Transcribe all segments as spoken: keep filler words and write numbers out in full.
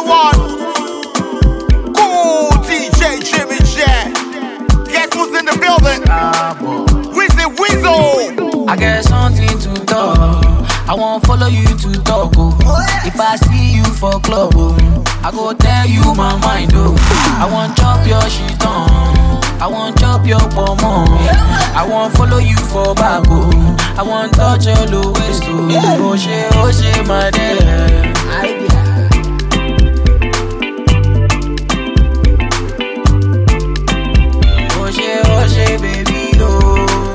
the one. Cool D J Jimmy J. Guess who's in the building? Wizzy Weasel. I got something to talk. I won't follow you to talk. Oh. If I see you for club, oh, I go tell you my mind. Oh. I won't chop your shit on. I won't chop your pomo. I won't follow you for bag. Oh. I won't touch your low waist. Oh, oh shit, oh shit, my dear. Oh shit, oh shit, baby, oh.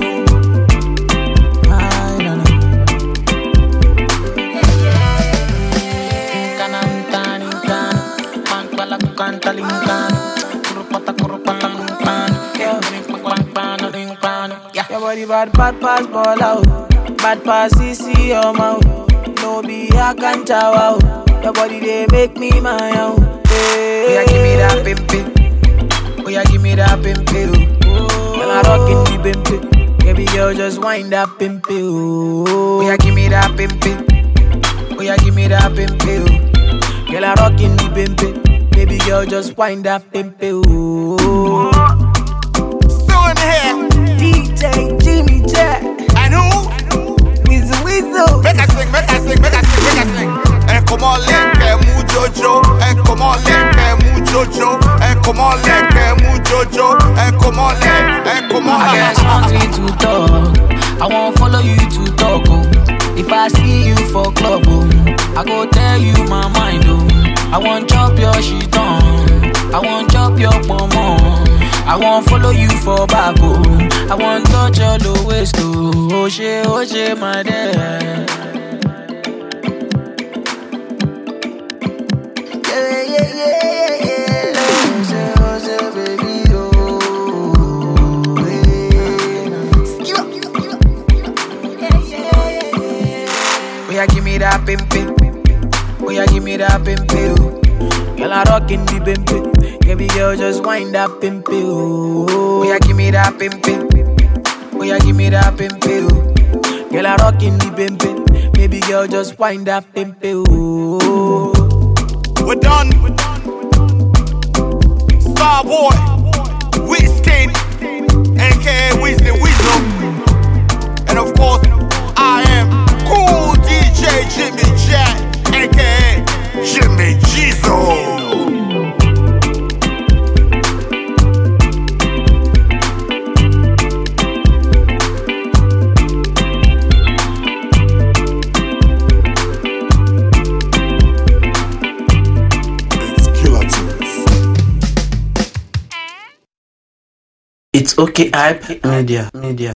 Your body bad, bad pass ball out. Bad pass C C your mouth. No be a can't chow. Your body they make me my own. Oh yeah, give me that pimpin'. Oh yeah, give me that pimpin'. Oh, when I rockin' the pimpin'. Baby girl just wind that pimpin'. Oh yeah, give me that pimpin'. Oh yeah, give me that pimpin'. Girl I rockin' the pimpin'. Baby girl just wind that pimpin'. Oh, still in here. D J Jimmy J. And who? Weasel Weasel. Make us sing, make us sing, make us sing, make us sing. Eh, come on, let mu Jojo. Eh, come on, let mu Jojo. Eh, come on, let mu Jojo. Eh, come on, let, eh, come on. I got something to talk. I won't follow you to talk. Oh. If I see you for club, oh, I go tell you my mind. Oh. I won't chop your shit on. I won't chop your pomo. I won't follow you for back, oh. I won't touch your low waist, oh. Oh shit, oh shit, my dear. Yeah, yeah, yeah, yeah. Oh shit, oh shit, baby, oh. Yeah. Oh yeah, give me that pimpin'. Oh yeah, give me that pimpin', oh. Girl, I rockin' the pimpin'. Baby girl, just wind that pimpin'. Oh, oh yeah, give me that pimpin'. Oh yeah, give me that pimpin'. Oh. Girl, I rockin' the pimpin'. Baby girl, just wind that pimpin'. Oh, we're done. Starboy, Wizkid, aka Wizzy Weasel, and of course, I am Cool D J Jimmy J, aka Jimmy Jizo. It's okay, hype media, media.